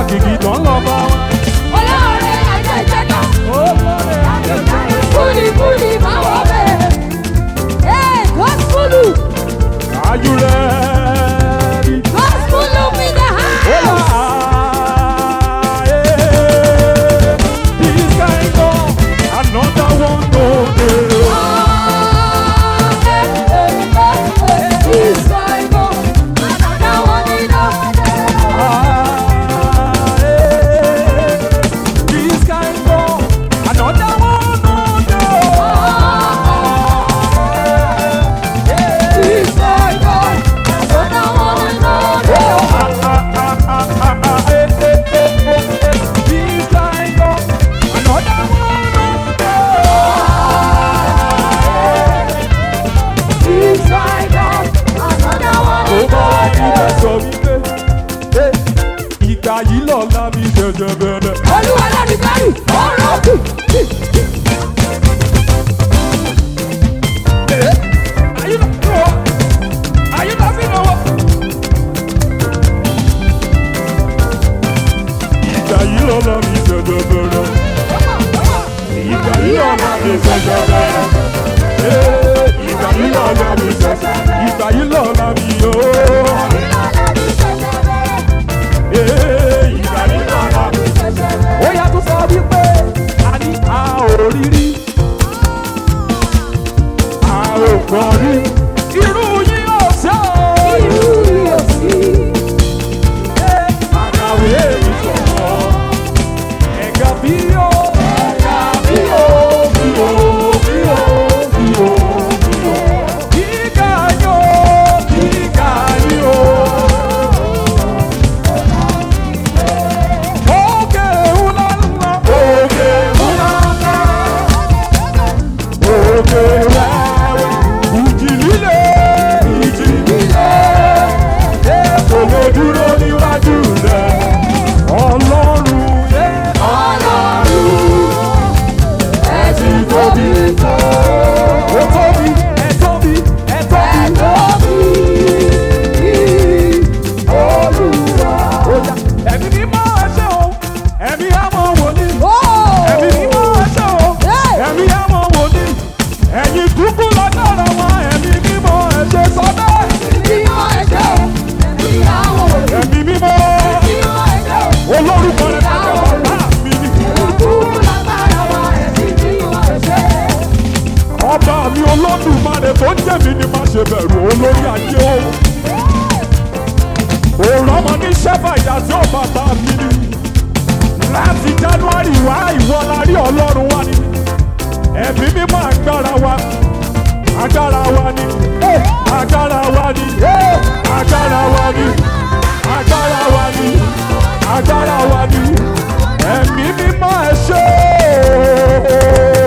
òkìkí tó ń lọ bá wa. olóore àjẹjẹta. olóore àjẹjẹta. kúlíkúlí máa wọ bẹ́ẹ̀. gospel. Are you ready? Gospel up in the house. This guy go another one to do. This guy go another one in the This guy go another one to do. This guy go another one in the This guy go another one to do. This guy go another one in Tó bá ilẹ̀ sọ wípé ìgbà yìí lọ́la mi ṣẹ̀ṣẹ̀ bẹ̀rẹ̀. Olúwa lẹ́nu kárì ọ̀rọ̀ kù. Ìgbà yìí lọ́la mi ṣẹ̀ṣẹ̀ bẹ̀rẹ̀. Ìgbà yìí lọ́la mi ṣẹ̀ṣẹ̀ bẹ̀rẹ̀. Ìgbà yìí lọ́la mi ṣẹ̀ṣẹ̀ bẹ̀rẹ̀. Ìgbà yìí lọ́la mi yóò. Ìgbà yìí lọ́la mi. Ó yá tún sọ wípé a ní a ò rí rí. A ò gbọ́ rí. Irú yín ò ṣe o. Irú yóò sí. Àkàwé ìṣòro. Ẹ̀gà bí o. Ẹ̀gà bí o. Bí o. Bí o. Bí o. Bí o. Gíga yó. Gíga yó. Òkè ńlá ńlá. Òkè ńlá ńlá. Òkè wẹ́wẹ́. Ìjì líle. Ìjì líle. Èkó lè dúró níwájú rẹ̀. Ọlọ́run yé. Ọlọ́run ẹ ti tóbi tó. Ó tóbi, ẹ tóbi, ẹ Ẹ tóbi. tóbi Olúwa. Oya, ẹ̀mí mímọ́ ẹṣẹ́ o, ẹ̀mí àmọ́ wòlíì. Oh! Ẹ̀mí mímọ́ ẹṣẹ́ o, ẹ̀mí àmọ́ wòlíì. Ẹ̀yin kúkú lọ́dọ̀ọ̀rọ̀ wọn, ẹ̀mí mímọ́ ẹṣẹ́ sọ bẹ́ẹ̀. Mímọ́ ẹ̀jẹ̀ o, ẹ̀mí àwọn òbí. Ẹ̀mí mímọ́ Mímọ́ ẹ̀jẹ̀ o, olórúkọ rẹ̀ kẹ́kẹ́ bàbá mi ni. ìlú lágbára wa, ẹ̀mí mímọ́ ẹ̀jẹ̀. Ọba mi Olódùmarè tó ń jẹ̀mí ni má ṣe bẹ̀rù olórí ayé o. Òòrùn ọmọ ní sẹ́fà ìdásí ọba bá mi ni. Láti January wá ìwọ la rí Ọlọ́run wá ni. Ẹ̀mí mímọ́ agbára wa ni. Agbára wa ni. Agbára wa ni. Agbára wa ni. Agbára wa ni. Ẹ̀mí mímọ́ ẹ ṣé o.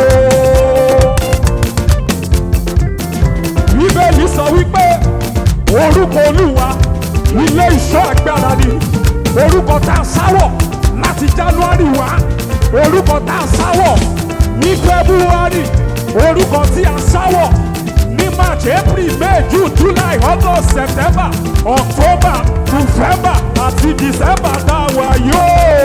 Bíbélì sọ wípé orúkọ Olúwa ilé ìṣọ́ agbára ni. Orúkọ tá a sáwọ̀ láti January wá. Orúkọ tá a sáwọ̀ ní February. Orúkọ tí a sáwọ̀ ní March, April, May, June, July, August, September, October, November àti December tá a wà yóò.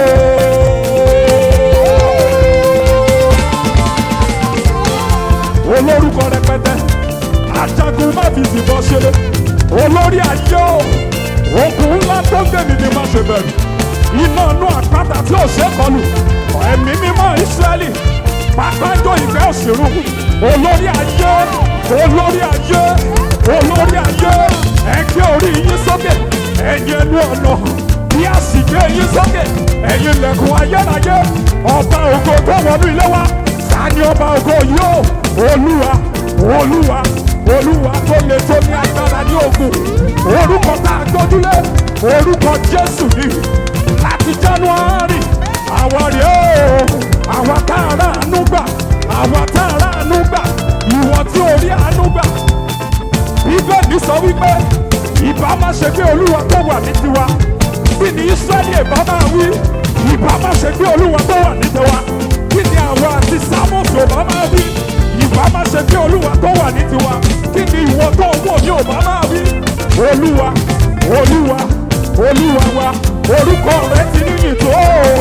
Olórúkọ rẹpẹtẹ ajagun má fi ìbọn ṣeré olórí ayé o ogun ńlá tó ń gbèmí ni má ṣe bẹ̀rù iná inú àpáta tí ò ṣe kọlù ẹ̀mí mímọ́ Ísírẹ́lì pápájọ ìfẹ́ òṣèlú olórí ayé olórí ayé olórí ayé ẹgbẹ́ orí yín sókè ẹ̀yin ẹnu ọ̀nà bí a sì gbé yín sókè ẹ̀yin ilẹ̀kùn ayérayé ọba ògo tó wọnú ilé wa sani ọba ògo yìí o olúwa olúwa olúwa tó lè tó ní agbára ní ogun orúkọ tá a gbójúlé orúkọ Jésù ni láti January àwa rèé o àwa tá a rà àánú gbà àwa tá a rà àánú gbà ìwọ tí ò rí àánú gbà Bíbélì sọ wípé ìbá má ṣe pé olúwa tó wà ní tiwa kí ni Ísírẹ́lì ìbá máa wí ìbá má ṣe pé olúwa tó wà ní tiwa kí ni àwa àti Sámúsì ò bá máa wí ìbá má ṣe pé olúwa tó wà ní tiwa kí ni ìwọ tó wò ní ò bá máa wí olúwa olúwa Olúwa wa orúkọ rẹ̀ ti níyìn tó.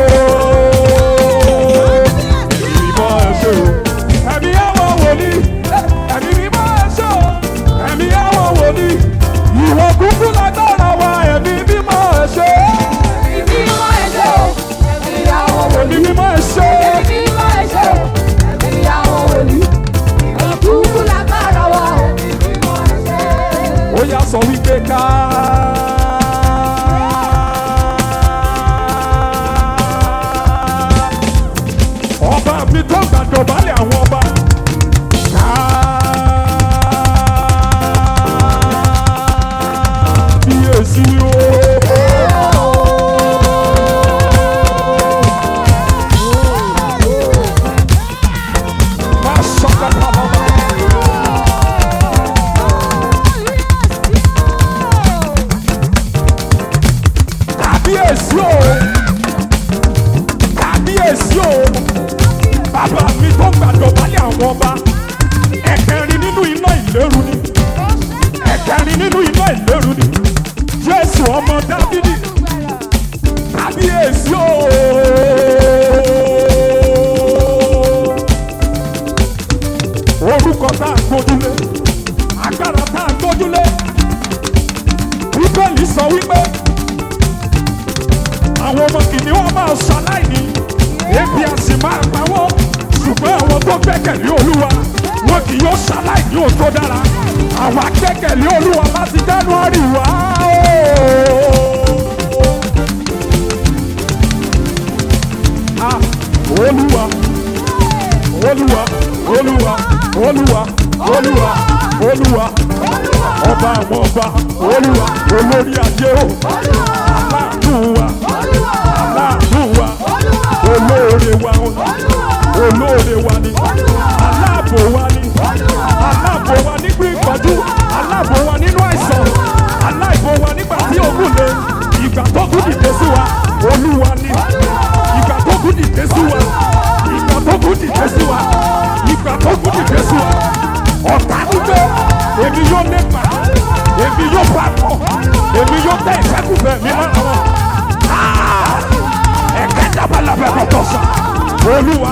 Ìmọ̀ ẹ̀ṣẹ̀ o, ẹ̀mí àwọn wòlíì, ẹ̀mí mímọ́ ẹ̀ṣẹ̀ o, ẹ̀mí àwọn wòlíì, ìwọ kúkú lágbára wa, ẹ̀mí mímọ́ ẹ̀ṣẹ̀. Ẹ̀mí mímọ́ ẹ̀ṣẹ̀ o, ẹ̀mí àwọn Ẹ̀mí wòlíì. mímọ́ ẹ̀ṣẹ̀. Ẹ̀mí mímọ́ ẹ̀ṣẹ̀ o, ẹ̀mí àwọn wòlíì. Ìkúkú lágbára wa, ẹ̀mí mímọ́ ẹ̀ṣẹ̀. Ó yá sọ wípé ká. Ọba mi tó gbàdọ̀bálẹ̀ àwọn ọba. Kábíyèsí o. Má sọ́kàtà bàbá. Kábíyèsí o. Kábíyèsí o. Bàbá mi tó gbàdọ̀bálẹ̀ àwọn ọba. Ẹ̀kẹrin nínú iná ìléru ni. Ẹ̀kẹrin nínú iná ìléru ni. Jésù ọmọ Dáfídì. Kábíyèsí o. Orúkọ tá a gbójúlé. Agbára tá a gbójúlé. Bíbélì sọ wípé àwọn ọmọ kìnìún máa ṣaláìní. Ebi a sì máa pa wọ́n. Ṣùgbọ́n àwọn tó gbẹ́kẹ̀lé Olúwa wọn kì yóò ṣaláìní ohun tó dára. Àwa gbẹ́kẹ̀lé Olúwa láti January wá. Ah, Olúwa, Olúwa, Olúwa, Olúwa, Olúwa, Olúwa, ọba àwọn ọba, Olúwa, olórí ayé o, aláàánú wa, aláàánú wa, olóore wa o, olóore wa ni, aláàbò wa ni, aláàbò wa nígbà ìpọ́jú, aláàbò wa nínú àìsàn, aláàbò wa nígbà tí ogun le, ìgbà tó kú dìde sí wa, Olúwa ni, ìgbà tó kú dìde sí wa, ìgbà tó kú dìde sí wa, ìgbà tó kú dìde sí wa, ọ̀tá wípé èmi yóò lépa, èmi yóò bá pọ̀, èmi yóò tẹ ìfẹ́kùfẹ́ mi lára wọn. Ẹ̀kẹ́ dábàlábẹ́ kọ̀tọ̀ sọ. Olúwa,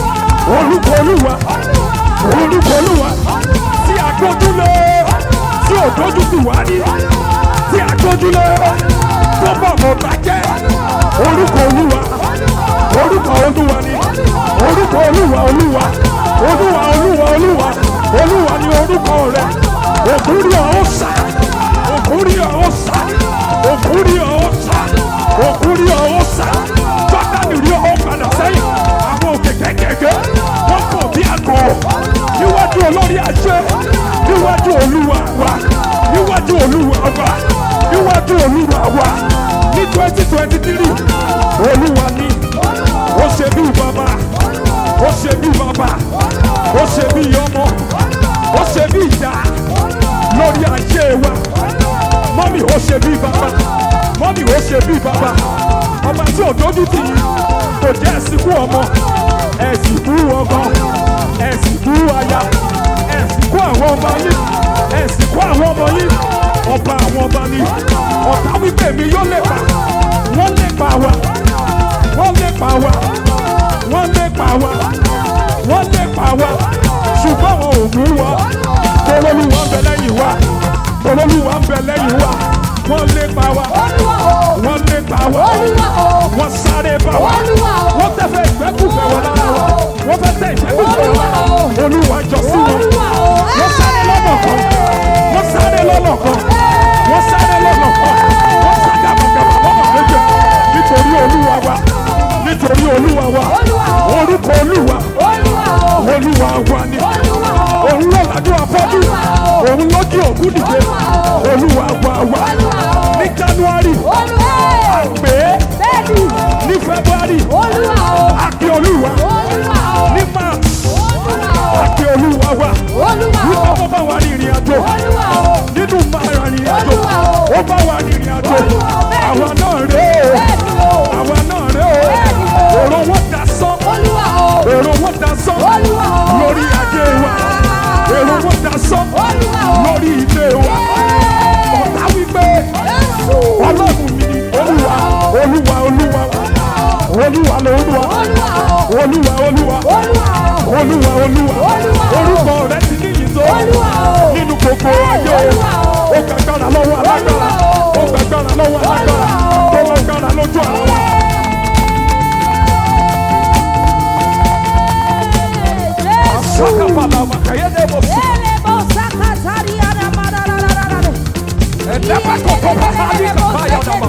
orúkọ Olúwa, orúkọ Olúwa, tí a gbójúlé, tí ò dójú tì wá ní, tí a gbójúlé, tó bọ̀ mọ̀ bàjẹ́. Orúkọ Olúwa, orúkọ Olúwa ni, orúkọ Olúwa, Olúwa, Olúwa, Olúwa, Olúwa, Olúwa ni orúkọ rẹ̀. Òkúri ọ̀ọ́sà, òkúri ọ̀ọ́sà, òkúri ọ̀ọ́sà, òkúri ọ̀ọ́sà. Jọ́dánì rí ọ̀hún padà sẹ́yìn. Àwọn òkè kékèké wọ́n kò bí àgọ́. Níwájú olórí ajé, níwájú Olúwa wa, níwájú Olúwa wa, níwájú Olúwa wa. Ní 2023, Olúwa ni ó ṣe bí bàbá, ó ṣe bí bàbá, ó ṣe bí ọmọ, ó ṣe bí ìyá lórí ayé wa. Mọ́mí ó ṣe bí bàbá, mọ́mí ó ṣe bí bàbá. Ọba tí ò dójú tì yín kò jẹ́ ẹ̀sìnkú ọmọ, ẹ̀sìnkú ọmọ, ẹ̀sìnkú aya, ẹ̀sìnkú àwọn ọba yín, ẹ̀sìnkú àwọn ọmọ yín. Ọba àwọn ọba ni ọ̀tá wípé mi yóò lépa, wọ́n lépa wa, wọ́n lépa wa, wọ́n lépa wa, wọ́n lépa wa, ṣùgbọ́n wọn ò mú wa. Olúwa ń bẹ lẹ́yìn wa, Olúwa ń bẹ lẹ́yìn wa, wọ́n lépa wa, wọ́n lépa wa, wọ́n sáré bá wa, wọ́n tẹ́fẹ́ ìfẹ́kùfẹ́ wọn lára wa, wọ́n fẹ́ tẹ́ ìfẹ́kùfẹ́ wọn lára wa. Olúwa jọ sí wọn, wọ́n sáré lọ́nà kan, wọ́n sáré lọ́nà kan, wọ́n sáré lọ́nà kan, wọ́n sá gàmàgàmà lọ́nà méje. Nítorí Olúwa wa, nítorí Olúwa wa, orúkọ Olúwa, Olúwa wa ni. Òun ló lajú afọ́jú, òun ló jí òkú dìde. Olúwa wa ní January, àgbé ní February, àkè Olúwa ní March, àkè Olúwa wa. Wípé ó bá wa ní ìrìn àjò, nínú máa rìn àjò, ó bá wa ní ìrìn àjò. Àwa náà rèé o, àwa náà rèé o. Èrò wọn dá sán, èrò wọn dá sán lórí ajé wa. Èrò wọn dá sán lórí ilé wa. Ọ̀tá wípé Ọlọ́run mi ni Olúwa lolúwa. Olúwa Olúwa. Olúwa Olúwa. Orúkọ rẹ̀ ti níyì tó. Nínú gbogbo ayé. Ó gbàgbára lọ́wọ́ alágbára. Ó gbàgbára lọ́wọ́ alágbára. Tó lágbára lójú àwọn. Sakapala makayede bosi. Enepa koko bahali kapaya nama.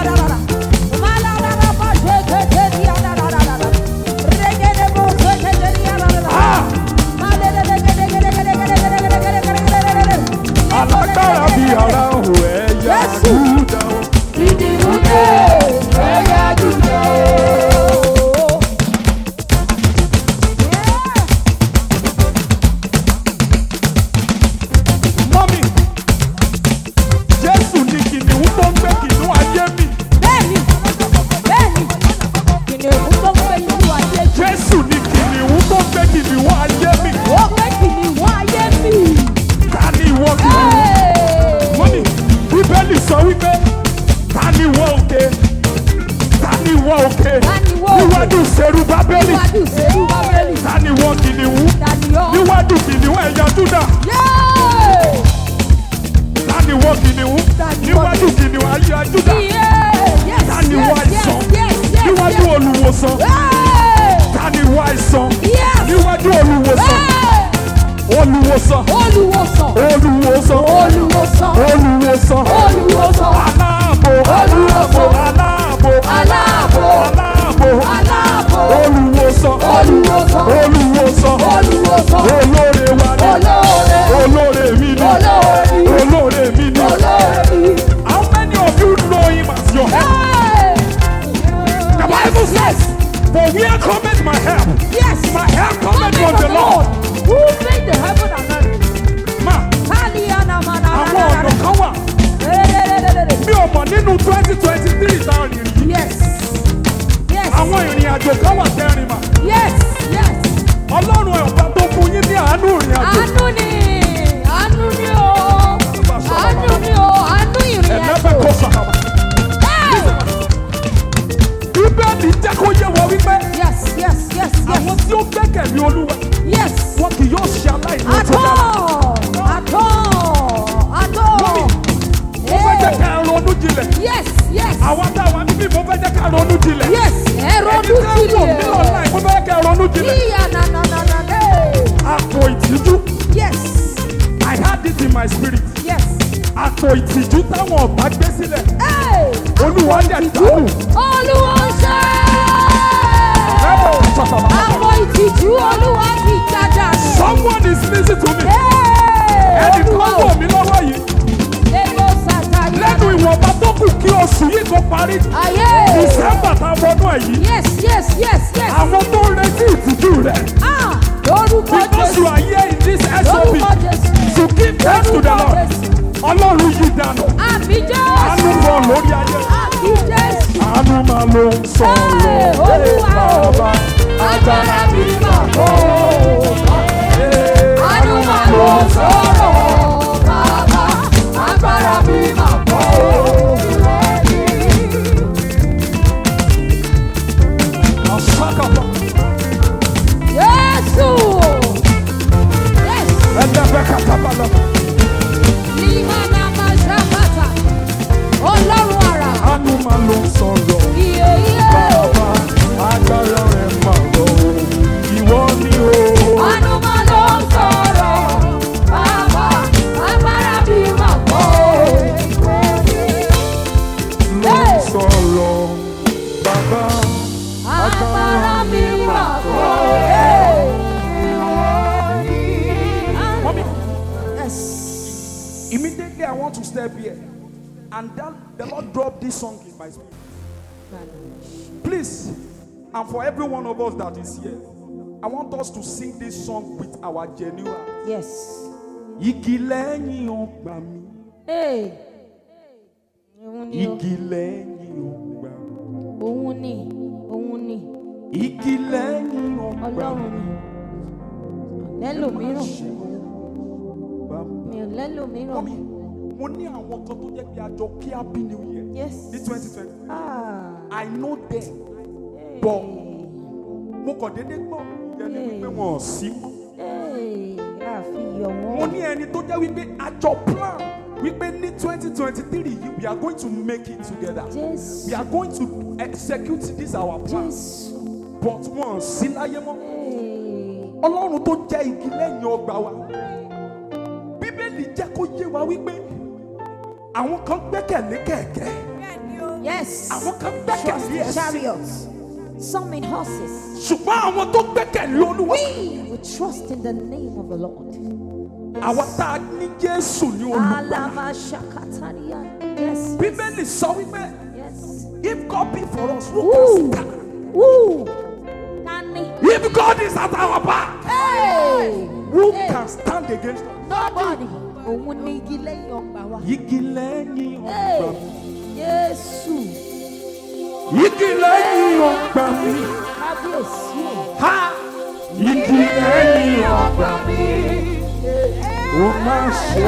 Alágbára bí ara òun ẹ̀yà Júdà. Ìdìbòdè ẹ̀yà Júdà. Mọ́mí, Jésù ni kìnìún tó ń gbé kìnìún ayé mi. Bẹ́ẹ̀ni, kìnìún tó ń gbé inú ayé mi. Jésù ni kìnìún tó ń gbé kìnìún ayé mi. Ó gbé kìnìún ayé mi. Ta ni ìwọ kìnìún? Mọ́mí, Bíbélì sọ wípé ta ni ìwọ òkè? Ta ni ìwọ òkè? Níwájú Serubábélì. Ta ni ìwọ kìnìún? Níwájú kìnìún ẹ̀yà Júdà. Ta ni ìwọ kìnìún? Níwájú kìnìún ayé Júdà. Ta ni ìwọ àìsàn? Níwájú olùwòsàn. Ta ni ìwọ àìsàn? Níwájú olùwòsàn. Olùwòsàn. Olùwòsàn. Olùwòsàn. Olùwòsàn. Olùwòsàn. Olùwòsàn. Aláàbò. Olùwòsàn. Aláàbò. Aláàbò. Aláàbò. Aláàbò. Olùwòsàn. Olùwòsàn. Olùwòsàn. Olùwòsàn. Olóore wa ni. Olóore. Olóore mi ni. Olóore. Olóore mi ni. Olóore. How many of you know him as your help? The Bible says, for where cometh my help? Yes. My help cometh from the Lord. Who made the heaven and earth? Ma, àwọn ọ̀nà kan wà. Mi ò mọ̀ nínú 2023 tá a rìn yìí. Yes. Yes. Àwọn ìrìn àjò kan wà tẹ́rìn mà. Yes. Yes. Ọlọ́run ọ̀pá tó fún yín ní àánú ìrìn àjò. Àánú ni o. Àánú ni o. Àánú ìrìn Ẹ̀lẹ́fẹ̀ àjò. kó sàkàbà. Bíbélì jẹ́ kó yé wọ wípé Yes. Yes. Yes. àwọn tí ó gbẹ́kẹ̀lé Olúwa Yes. wọn kì yóò ṣe aláìní At tó dára. all. At all. At all. Mo fẹ́ jẹ́ ká ronú jinlẹ̀. Yes. Yes. Àwọn táwọn níbí mo fẹ́ jẹ́ ká ronú jinlẹ̀. Yes. Ẹ̀rọ Ẹni tẹ́ ń wò mí online mo fẹ́ kẹ́ ronú jinlẹ̀. Ìyá nananana. Àpò ìtìjú. Yes. I had it in my spirit. Yes. Àpò ìtìjú táwọn ọ̀tá gbé sílẹ̀. Hey. Olúwa dẹ̀ dànù. Olúwa ń ṣe. Àwọn ìtìjú Olúwa fi jáde. Someone is listening to me. Ẹni kan wò mí lọ́wọ́ yìí. Lẹ́nu sàtàrí. Lẹ́nu ìwọ̀nba tó kù kí oṣù yìí kó parí. Ayé. December tá a wọnú ẹ̀ yìí. Yes. Yes. Yes. Yes. Àwọn tó ń retí ìtìjú rẹ̀. Lórúkọ Because you Jésù. are here in this SOP Lórúkọ Jésù. to give thanks to the Lord. Ọlọ́run yìí dànù. Àmì Àánú Jésù. rọ̀ lórí ayé. Àmì Jésù. Àánú máa ló ń sọ̀rọ̀. Olúwa o. Bàbá Agbára mi mà kó. Àánú mà ló sọ̀rọ̀. Bàbá agbára mi mà kó. Àṣàkàbà. Jésù. Yes. Ẹlẹ́bẹ̀ kàtàbàlà. Lima na ma ṣàkàtà. Ọlọ́run àrà. Àánú máa ló ń sọ̀rọ̀. Iye iye. Bàbá agbára rẹ̀ máa rọ̀. Ìwọ ni o. Àánú mà ló sọ̀rọ̀. Bàbá agbára mi mà kó. Ló ń sọ̀rọ̀. Bàbá Agbára mi mà kó. Mommy, Yes. immediately I want to step here. And then the Lord dropped this song in my spirit. Please, and for every one of us that is here, I want us to sing this song with our genuine. Yes. Igi lẹ́yìn ọgbà mi. Hey. Òun ni o. Igi lẹ́yìn ọgbà mi. Òun ni. Òun ni. Igi lẹ́yìn ọgbà Ọlọ́run mi. ni. Lẹ́lòmíràn. Bàbá. Mi ò lẹ́lòmíràn. Mọ́mí, mo ní àwọn kan tó jẹ́ pé àjọ kí happy new year Yes. ní 2020. Ah. I know them. bọ̀ mo kàn déédéé gbọ́ ẹni wípé wọn ò sí mọ́. Mo ní ẹni tó jẹ́ wípé àjọ plan wípé ní 2023 yìí we are going to make it together. We are going to execute this our plan. But wọn ò sí láyé mọ́. Ọlọ́run tó jẹ́ igi lẹ́yìn ọgbà wa. Bíbélì jẹ́ kó yé wa wípé àwọn kan gbẹ́kẹ̀lé kẹ̀kẹ́. Yes. Àwọn kan gbẹ́kẹ̀lé ẹṣin. Chariots. Some in horses. Ṣùgbọ́n àwọn tó gbẹ́kẹ̀lé Olúwa. We will trust in the name of the Lord. Àwa tá a ní Jésù ní olùgbàlà. Alama shakataria. Yes. Bíbélì sọ wípé Yes. if God be for us, who can stand? Nani. If God is at our back, Hey. who Hey. can stand against us? Nobody. Òun ni igi lẹ́yìn ọgbà wa. Igi lẹ́yìn ọgbà Hey. mi. Jésù. Igi lẹ́yìn ọgbà mi. Kábíyèsí o. Ha! Igi lẹ́yìn ọgbà mi. Ó máa ṣe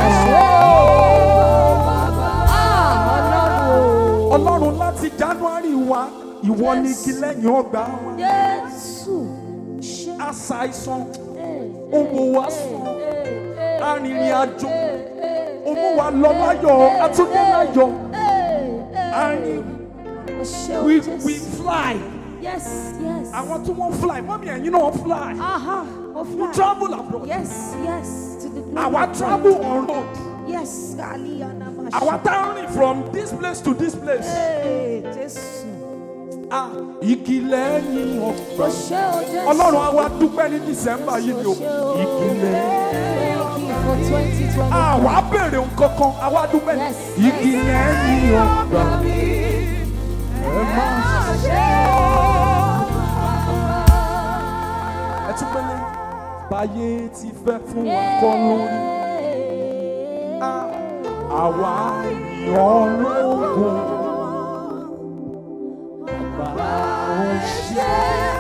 Ọlọ́run. Ọlọ́run láti January wá, ìwọ ni igi lẹ́yìn ọgbà wa. Jésù. Aṣàìsàn, ó wò wá sàn. Arìnrìn àjò, ó mú wa lọ láyọ̀, a tún dé láyọ̀. We fly. Yes, yes. Àwọn tí wọ́n fly, mọ́mí ẹ̀yin náà fly. We We travel abroad. Yes, yes. To the glory Àwa of travel God. on road. Yes, Ali Anamash. Àwa tá ń rìn from this place to this place. Hey, Jésù. Igi lẹ́yìn ọgbà. O ṣé o Jésù. Ọlọ́run á wá dúpẹ́ ní December yìí ni o. Igi lẹ́yìn. Thank you for 2020. Àwa béèrè nǹkan kan, àwa dúpẹ́. Yes. Igi lẹ́yìn ọgbà. Ẹ máa ṣe ẹ tún pẹ́lẹ́. Báyé ti fẹ́ fún wa kọ́ lórí. Àwa yàn lógun. Bàbá ó ṣe.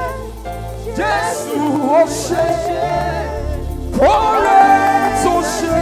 Jésù ó ṣe. Oore tó ṣe.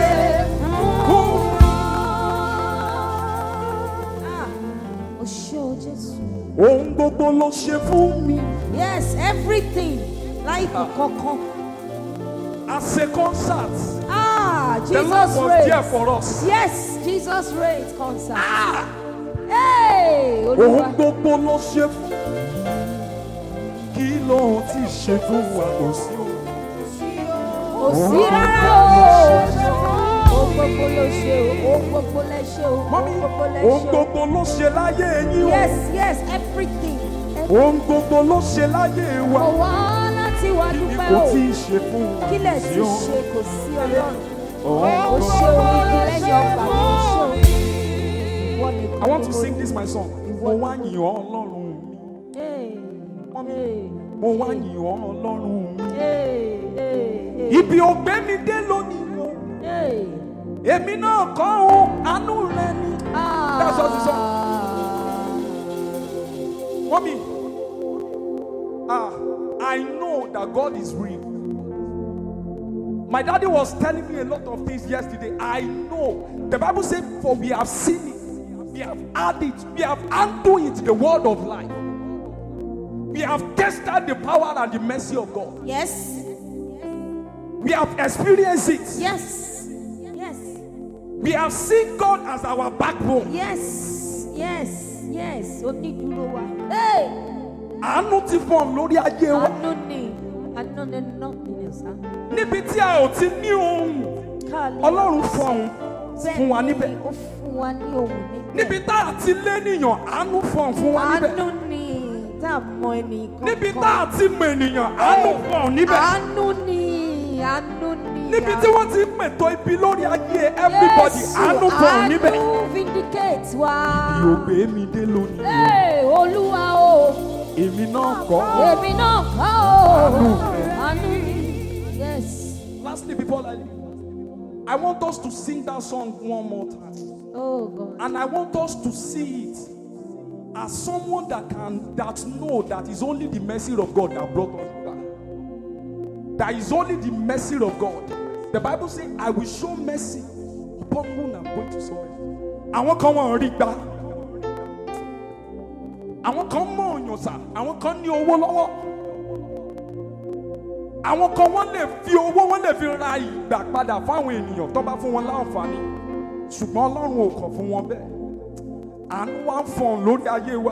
O ṣé o Jésù. Ohun gbogbo ló ṣe fún mi. Yes, everything. Láìpẹ́ kankan. As a concert, the Jesus Lord was there reigns. for us. Yes, Jesus reigns concert. Hey, Ohun Olúwa. gbogbo ló ṣe fún mi. Kí ló ti ṣe fún wa kò sí o. Kò sí rárá o. Ohun gbogbo ló ṣe o. Ohun gbogbo lẹ ṣe o. Mọ́mí, Ohun gbogbo lẹ ohun ṣe o. gbogbo ló ṣe láyé yín o. Yes, yes, everything. Ohun gbogbo ló ṣe láyé wa. Kò wá láti wá Kí dúpẹ́ kò o. tí ì ṣe fún wa Kí lẹ̀ kò sí ti o. ṣe kò sí Ọlọ́run. Ohun O ṣe o igi lẹ́yìn ọgbà mi. O ṣe o. Ìwọ nìkan I want to ni mo sing this my song. Mo wá yìn ọ́ Ọlọ́run mi. Hey, Mọ́mí, hey, mo wá yìn ọ́ Ọlọ́run mi. hey, hey, hey. Ibi ògbé mi dé lónìí o. Hey. Èmi náà kọ́ o, àánú rẹ ni. That's what he said. Mommy, I know that God is real. My daddy was telling me a lot of things yesterday. I know. The Bible says, for we have seen it, we have had it, we have handled it, the word of life. We have tested the power and the mercy of God. Yes. We have experienced it. Yes. Yes. We have seen God as our backbone. Yes. Yes. Yes. Onídùúró wa. Hey. Àánú ti fọ́n lórí ayé wa. Àánú ni. Àánú ni nothing else. Níbi tí a ò ti ní ohun, Ọlọ́run fọ́n fún wa níbẹ̀. Ó fún wa ní ohun níbẹ̀. Níbi tá a ti lé níyàn, àánú fọ́n fún wa níbẹ̀. Àánú ni tá a mọ ẹnì kankan. Níbi tá a ti mọ ènìyàn, àánú fọ́n níbẹ̀. Àánú ni. Àánú ni. Níbi tí wọ́n ti pètò ibi lórí ayé everybody, àánú fọ́n níbẹ̀. Àánú vindicate wa. Ìyògbé mi dé lónìí. Hey, Olúwa o. Èmi náà kọ́. Èmi náà kọ́ o. Àánú ni. Yes. Lastly, before I leave, I want us to sing that song one more time. Oh God. And I want us to see it as someone that know that it's only the mercy of God that brought us back. That is only the mercy of God. The Bible says, I will show mercy upon whom I'm going to show mercy. Àwọn kan wọ́n rí gbà. àwọn kan mọ̀ ọ̀yàn sà, àwọn kan ní owó lọ́wọ́, àwọn kan wọ́n lè fi owó, wọ́n lè fi ra ìgbà padà fáwọn ènìyàn tó bá fún wọn láǹfààní, ṣùgbọ́n Ọlọ́run ò kọ̀ fún wọn bẹ́ẹ̀. Àánú wa ń fọ̀n lórí ayé wa.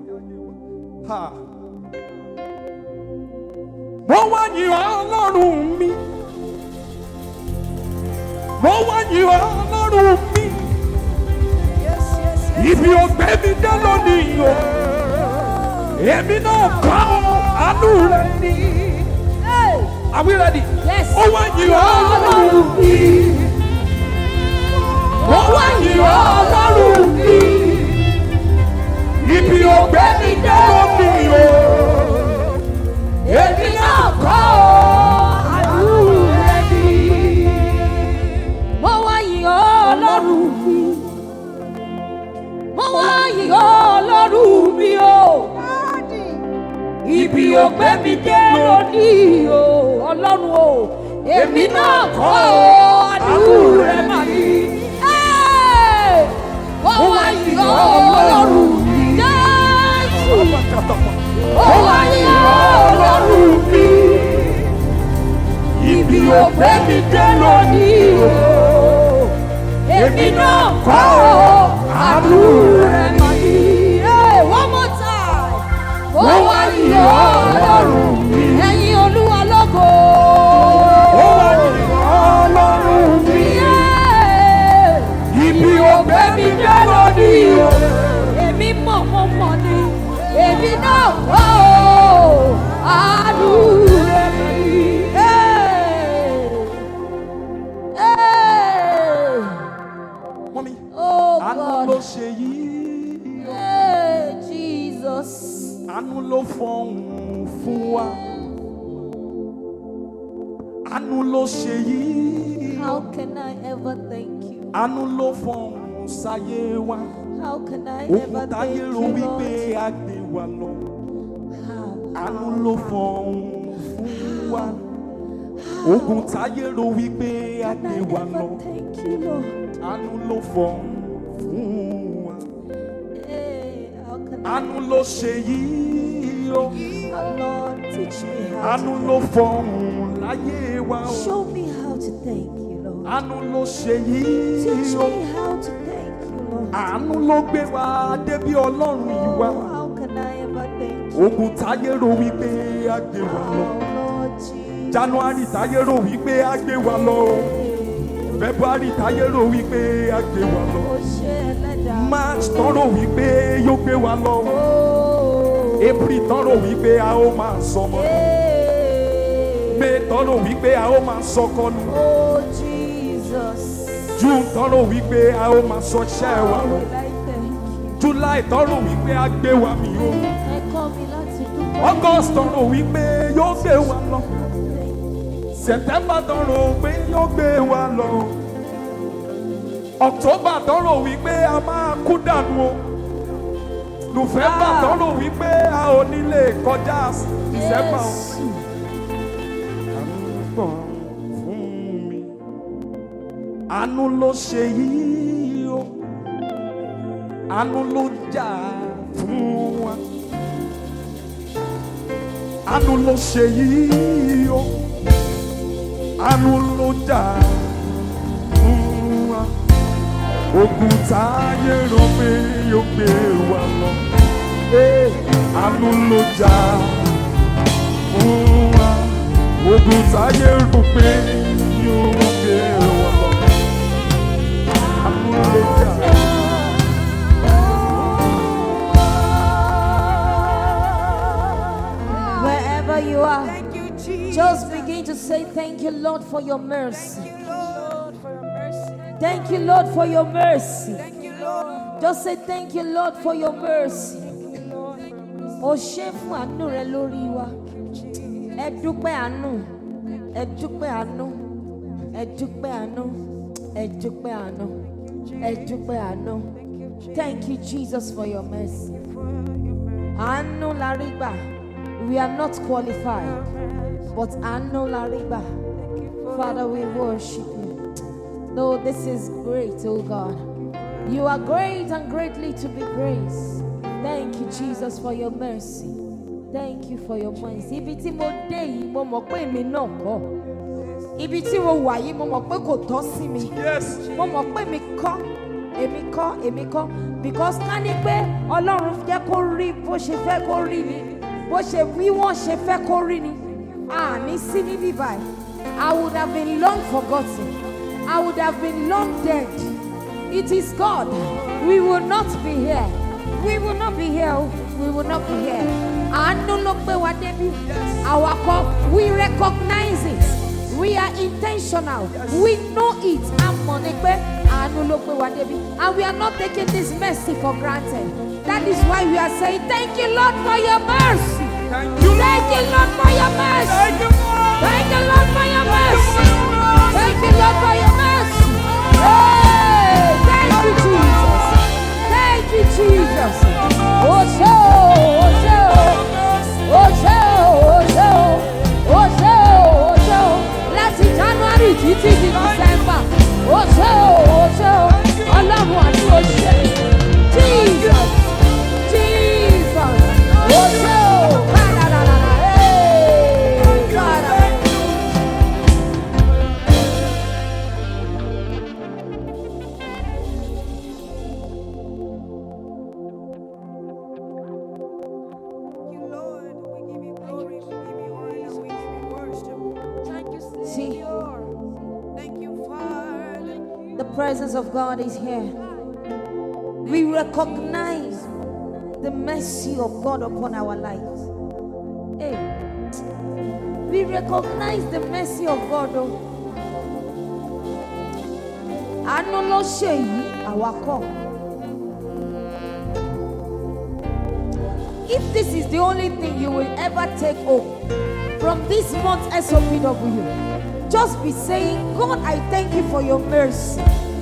Mo wá yìn ọ́ Ọlọ́run mi, mo wá yìn ọ́ Ọlọ́run mi, ibi ògbé mi dé lónìí o, èmi náà kọ́ àánú rẹ̀ ni. Are we ready? Yes. Mo wá yìn ọ́ Ọlọ́run mi, mo wá yìn ọ́ Ọlọ́run mi, ibi ògbé mi dé lónìí o, èmi náà kọ́ àánú rẹ̀ ni. Mo wá yìn ọ́ Ọlọ́run mi, mo wá yìn ọ́ Ọlọ́run mi o, ibi ògbé mi dé lónìí o, Ọlọ́run o, èmi náà kọ́ àánú rẹ̀ mà ní. Mo wá yìn ọ́ Ọlọ́run mi, Jésù. Mo wá yìn ọ́ Ọlọ́run mi, ibi ògbé mi dé lónìí o, èmi náà kọ́ àánú rẹ̀ mà ní. One more time. Mo wá yìn ọ́ Ọlọ́run mi, ẹ̀yin Olúwa lógo. Mo wá yìn ọ́ Ọlọ́run mi, ibi ògbé mi dé lónìí o, Èmi mọ̀ mo mọ̀ ni, èmi náà kọ́ àánú rẹ̀ mà ní. Mọ́mí, Oh àánú God. ló ṣe yìí, Jesus. àánú ló fọhùn fún wa, àánú ló ṣe yìí, How can I ever thank you? àánú ló fọhùn sáyé wa. How can I Òkun ever thank táyé you, rò wípé Lord? a gbé wa lọ, How? àánú ló fọhùn fún wa. Òkun táyé rò wípé a Can gbé I wa ever lọ, thank you, Lord? àánú ló fọhùn fún wa. Hey, how can I? Àánú ló ṣe yìí o, Lord, teach me how àánú to ló fọhùn láyé wa o. show me how to thank you, Lord. Àánú ló ṣe Teach yìí o, me how to thank you, Lord. àánú ló gbé wa débi Ọlọ́run yìí wá. Oh, how can I ever thank you? Òkun táyé rò wípé a gbé wa lọ, Oh, Lord Jesus. January táyé rò wípé a gbé wa lọ, February táyé rò wípé a gbé wa lọ, Oh, ṣé Ẹlẹ́dàá. March tán rò wípé yóò gbé wa lọ, Oh, April tán rò wípé a ó máa sọmọ, hey. May tán rò wípé a ó máa sọkọlù, Oh, Jesus. June tán rò wípé a ó máa sọṣẹ́ wa How lọ, will I thank you? July tán rò wípé a gbé wa mì o, Ẹ kọ́ mi láti dúpẹ́. August tán rò wípé yóò gbé wa lọ, September tán rò pé yóò gbé wa lọ, October tán rò wípé a máa kú dànù o, November tán rò wípé a ò ní lè kọjá December o. Jésù. Àánú pọ̀ fún mi, àánú ló ṣe yìí o, àánú ló jà fún wa, àánú ló ṣe yìí o, àánú ló jà fún wa. Òkun táyé rò pé yóò gbé wa lọ, àánú ló jà fún wa. Òkun táyé rò pé yóò gbé wa lọ, àánú ló jà. Wherever you are, Thank you, Jesus. just begin to say thank you, Lord, for your mercy. Thank you, Lord, for your mercy. Thank you, Lord, for your mercy. Thank you, Lord. Just say thank you, Lord, for your mercy. Thank you, Lord, for your mercy. O ṣé fún àánú rẹ lórí wa. Ẹ dúpẹ́ àánú. Ẹ dúpẹ́ àánú. Ẹ dúpẹ́ àánú. Ẹ dúpẹ́ àánú. Ẹ dúpẹ́ àánú. Thank you, Jesus, for your mercy. Àánú la rí gbà. We are not qualified, but àánú la rí gbà. Father, we worship you. No, this is great, oh God. You are great and greatly to be praised. Thank you, Jesus, for your mercy. Thank you for your mercy. Ibi tí mo dé yìí, mo mọ̀ pé èmi náà kọ́. Ibi tí mo wà yìí, mo mọ̀ pé kò tọ́ sí mi. Yes. Mo mọ̀ pé èmi kọ́. Because ká ní pé Ọlọ́run jẹ́ kó rí bó ṣe fẹ́ kó rí ni. Bó ṣe wí wọ́n ṣe fẹ́ kó rí ni. Ní sí níbí báyìí. I would have been long forgotten. I would have been long dead. It is God. We will not be here. We will not be here. We will not be here. Our call, we recognize it. We are intentional. We know it. And we are not taking this mercy for granted. That is why we are saying, thank you, Lord, for your mercy. Thank you, Thank you, Lord, for your mercy. Thank you, Thank you, Lord, for your mercy. Thank you, Lord, for your mercy. Hey, thank you, Jesus. Thank you, Jesus. Oh, láti January títí di December. Ọlọ́run àti oṣé. Jesus. The presence of God is here. We recognize the mercy of God upon our lives. Hey, we recognize the mercy of God. If this is the only thing you will ever take home from this month's SOPW, just be saying, God, I thank you for your mercy.